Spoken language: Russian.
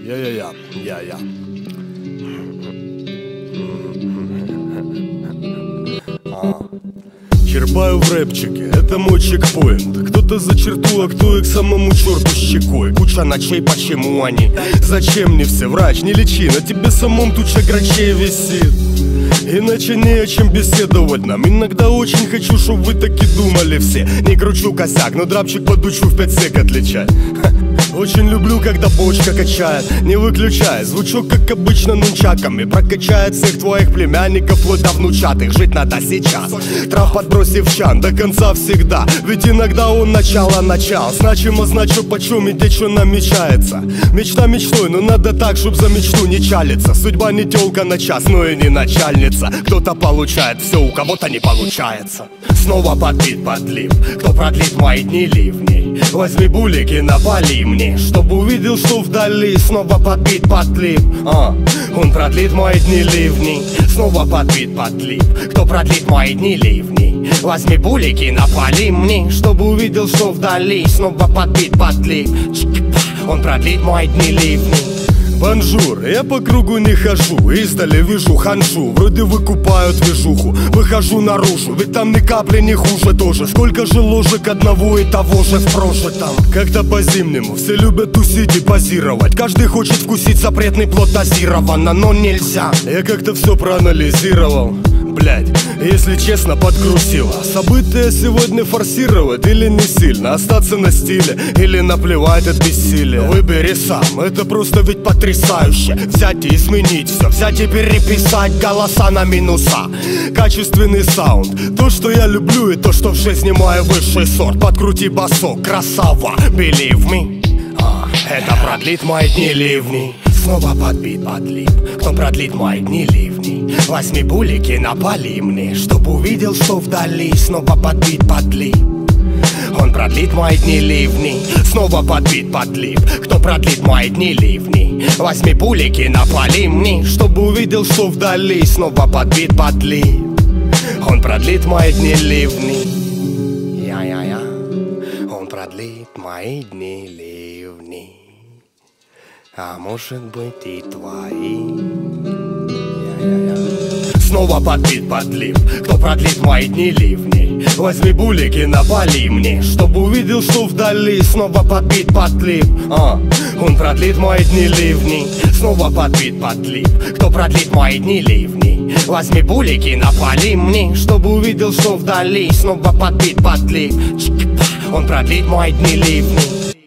Я. Черпаю в рэпчике, это мой чекпоинт. Кто-то за черту, а кто и к самому черту щекой. Куча ночей, почему они? Зачем не все? Врач, не лечи, на тебе самом туча грачей висит. Иначе не о чем беседовать нам. Иногда очень хочу, чтоб вы таки думали все. Не кручу косяк, но драпчик подучу в 5 сек отличать. Очень люблю, когда бочка качает, не выключая звучок, как обычно, нунчаками. Прокачает всех твоих племянников, вплоть до внучатых. Жить надо сейчас, трав подбросив чан до конца всегда. Ведь иногда он начало начал. Значимо значу, почем и где что намечается. Мечта мечтой, но надо так, чтоб за мечту не чалиться. Судьба не тёлка на час, но и не начальница. Кто-то получает все, у кого-то не получается. Снова подбит подлив, кто продлит мои дни ливней. Возьми булики, напали мне, чтобы увидел, что вдали. Снова подбит подлив, он продлит мои дни ливней. Снова подбит подлив, кто продлит мои дни ливней. Возьми булики, напали мне, чтобы увидел, что вдали. Снова подбит подлив, он продлит мои дни ливней. Бонжур, я по кругу не хожу, издали вижу ханжу. Вроде выкупают движуху, выхожу наружу, ведь там ни капли не хуже тоже. Сколько же ложек одного и того же в прожитом. Как-то по-зимнему все любят тусить и позировать. Каждый хочет вкусить запретный плод дозированно, но нельзя. Я как-то все проанализировал. Блять, если честно, подкрутило. События сегодня форсировать или не сильно? Остаться на стиле или наплевать от бессилия? Выбери сам, это просто ведь потрясающе. Взять и изменить все, взять и переписать голоса на минуса. Качественный саунд, то, что я люблю, и то, что в жизни мой высший сорт. Подкрути басок, красава, believe me. Это продлит мои дни ливней. Снова подбит подлив, кто продлит мои дни ливней. Возьми булики, напали мне, чтоб увидел, что вдали. Снова подбит подлив, он продлит мои дни ливней. Снова подбит подлив, кто продлит мои дни ливней. Возьми булики, напали мне, чтобы увидел, что вдали. Снова подбит подлив, он продлит мои дни ливней. Я. Он продлит мои дни ливней. А может быть и твои. Снова подбит подлив, кто продлит мои дни ливней. Возьми булики, напали мне, чтобы увидел, что вдали. Снова подбит подлив, он продлит мои дни ливней. Снова подбит подлив, кто продлит мои дни ливней. Возьми булики, напали мне, чтобы увидел, что вдали. Снова подбит подлив, он продлит мои дни ливней.